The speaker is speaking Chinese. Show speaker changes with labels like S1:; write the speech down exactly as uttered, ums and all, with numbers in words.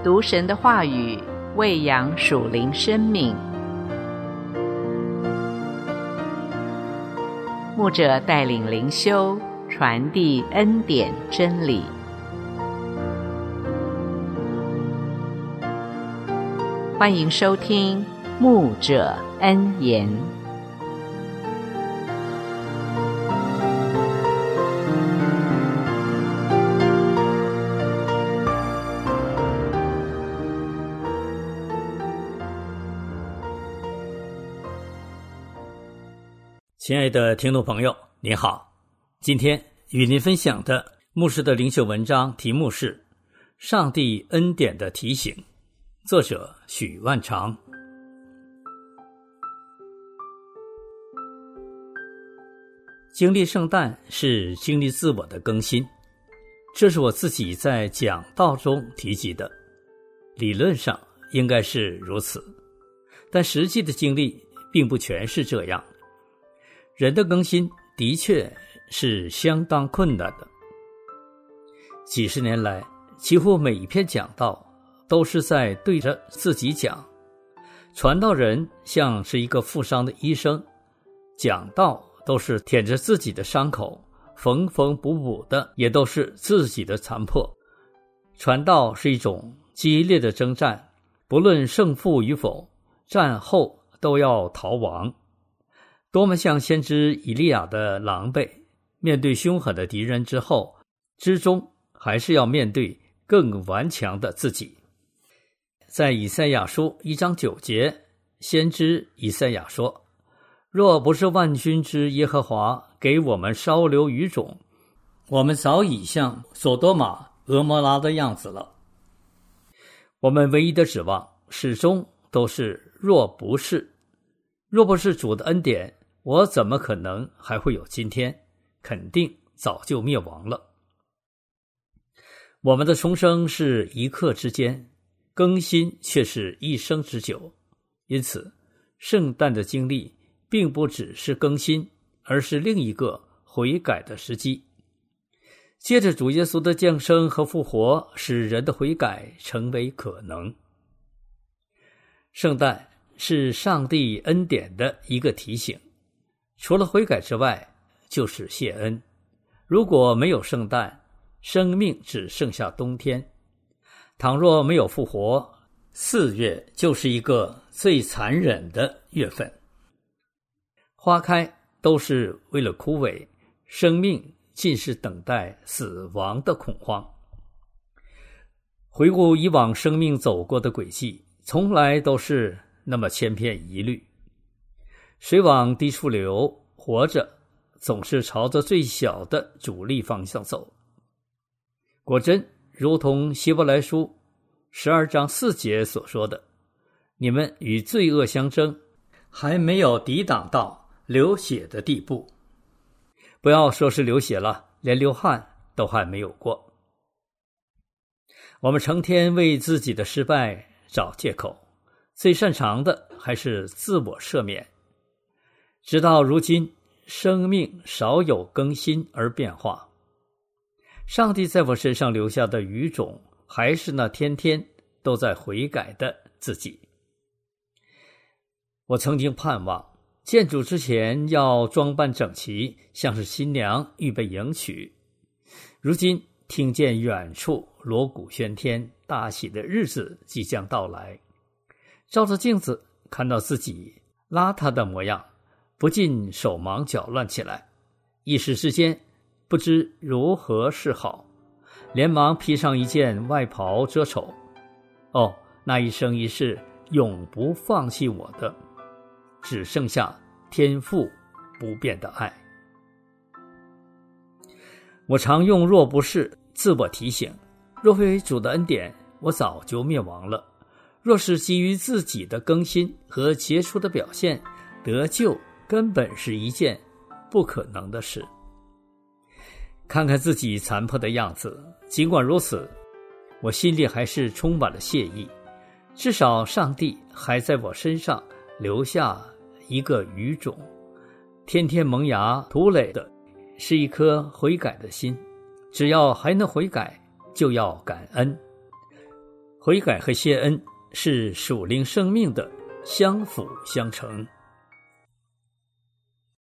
S1: 读神的话语，喂养属灵生命。牧者带领灵修，传递恩典真理。欢迎收听牧者恩言。
S2: 亲爱的听众朋友，您好，今天与您分享的牧师的灵修文章题目是上帝恩典的提醒，作者许万长。经历圣诞是经历自我的更新，这是我自己在讲道中提及的，理论上应该是如此，但实际的经历并不全是这样。人的更新的确是相当困难的。几十年来，几乎每一篇讲道都是在对着自己讲。传道人像是一个负伤的医生，讲道都是舔着自己的伤口，缝缝补补的也都是自己的残破。传道是一种激烈的征战，不论胜负与否，战后都要逃亡。多么像先知以利亚的狼狈，面对凶狠的敌人之后，之中还是要面对更顽强的自己。在以赛亚书一章九节，先知以赛亚说，若不是万军之耶和华给我们稍留余种，我们早已像所多玛、俄摩拉的样子了。我们唯一的指望始终都是若不是若不是主的恩典，我怎么可能还会有今天？肯定早就灭亡了。我们的重生是一刻之间，更新却是一生之久。因此，圣诞的经历并不只是更新，而是另一个悔改的时机。借着主耶稣的降生和复活，使人的悔改成为可能。圣诞是上帝恩典的一个提醒，除了悔改之外，就是谢恩。如果没有圣诞，生命只剩下冬天。倘若没有复活，四月就是一个最残忍的月份。花开都是为了枯萎，生命尽是等待死亡的恐慌。回顾以往生命走过的轨迹，从来都是那么千篇一律。水往低处流，活着总是朝着最小的主力方向走。果真如同希伯来书十二章四节所说的，你们与罪恶相争，还没有抵挡到流血的地步。不要说是流血了，连流汗都还没有过。我们成天为自己的失败找借口，最擅长的还是自我赦免。直到如今，生命少有更新而变化。上帝在我身上留下的余种，还是那天天都在悔改的自己。我曾经盼望见主之前要装扮整齐，像是新娘预备迎娶。如今听见远处锣鼓喧天，大喜的日子即将到来，照着镜子看到自己邋遢的模样，不禁手忙脚乱起来，一时之间不知如何是好，连忙披上一件外袍遮丑。哦，那一生一世永不放弃我的，只剩下天父不变的爱。我常用若不是自我提醒，若非主的恩典，我早就灭亡了。若是基于自己的更新和杰出的表现，得救根本是一件不可能的事。看看自己残破的样子，尽管如此，我心里还是充满了谢意，至少上帝还在我身上留下一个余种，天天萌芽吐蕾的是一颗悔改的心。只要还能悔改，就要感恩。 悔改和谢恩是属灵生命的相辅相成。